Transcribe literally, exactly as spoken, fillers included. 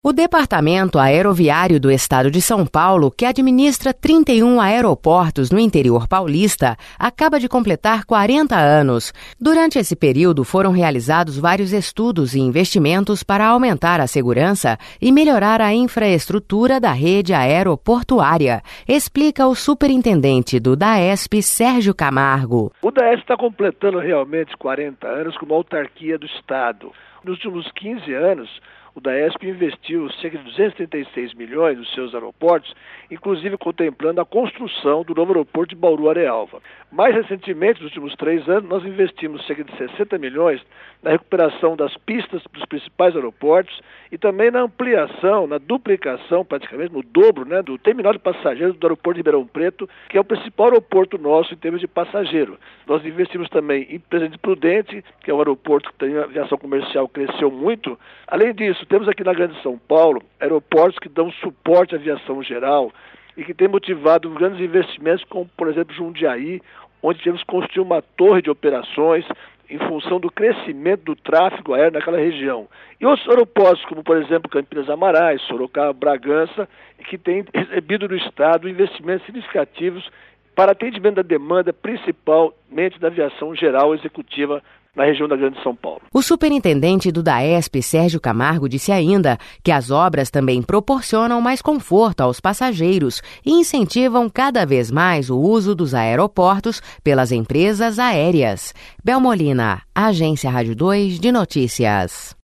O Departamento Aeroviário do Estado de São Paulo, que administra trinta e um aeroportos no interior paulista, acaba de completar quarenta anos. Durante esse período foram realizados vários estudos e investimentos para aumentar a segurança e melhorar a infraestrutura da rede aeroportuária, explica o superintendente do DAESP, Sérgio Camargo. O DAESP está completando realmente quarenta anos como autarquia do Estado. Nos últimos quinze anos, o DAESP investiu cerca de duzentos e trinta e seis milhões nos seus aeroportos, inclusive contemplando a construção do novo aeroporto de Bauru-Arealva. Mais recentemente, nos últimos três anos, nós investimos cerca de sessenta milhões na recuperação das pistas dos principais aeroportos e também na ampliação, na duplicação, praticamente no dobro, né, do terminal de passageiros do aeroporto de Ribeirão Preto, que é o principal aeroporto nosso em termos de passageiro. Nós investimos também em Presidente Prudente, que é um aeroporto que tem a aviação comercial cresceu muito. Além disso, temos aqui na Grande São Paulo aeroportos que dão suporte à aviação geral e que têm motivado grandes investimentos, como, por exemplo, Jundiaí, onde tivemos que construir uma torre de operações em função do crescimento do tráfego aéreo naquela região. E outros aeroportos, como, por exemplo, Campinas Amarais, Sorocaba, Bragança, que têm recebido do Estado investimentos significativos para atendimento da demanda, principalmente da aviação geral executiva na região da Grande São Paulo. O superintendente do DAESP, Sérgio Camargo, disse ainda que as obras também proporcionam mais conforto aos passageiros e incentivam cada vez mais o uso dos aeroportos pelas empresas aéreas. Bel Molina, Agência Rádio dois de Notícias.